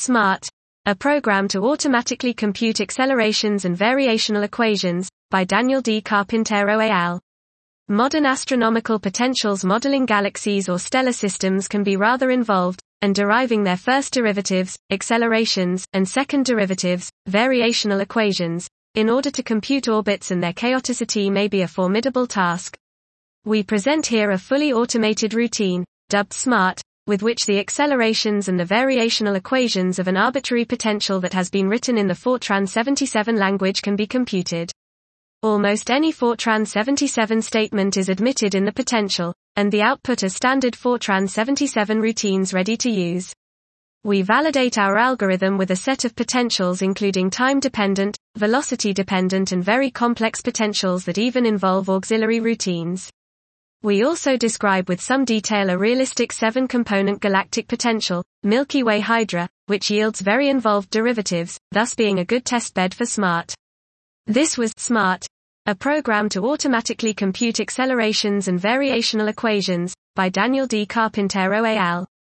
SMART, a program to automatically compute accelerations and variational equations, by Daniel D. Carpintero et al. Modern astronomical potentials modeling galaxies or stellar systems can be rather involved, and deriving their first derivatives, accelerations, and second derivatives, variational equations, in order to compute orbits and their chaoticity may be a formidable task. We present here a fully automated routine, dubbed SMART, with which the accelerations and the variational equations of an arbitrary potential that has been written in the Fortran 77 language can be computed. Almost any Fortran 77 statement is admitted in the potential, and the output are standard Fortran 77 routines ready to use. We validate our algorithm with a set of potentials including time-dependent, velocity-dependent and very complex potentials that even involve auxiliary routines. We also describe with some detail a realistic 7-component galactic potential, Milky Way Hydra, which yields very involved derivatives, thus being a good testbed for SMART. This was SMART, a program to automatically compute accelerations and variational equations, by Daniel D. Carpintero et al.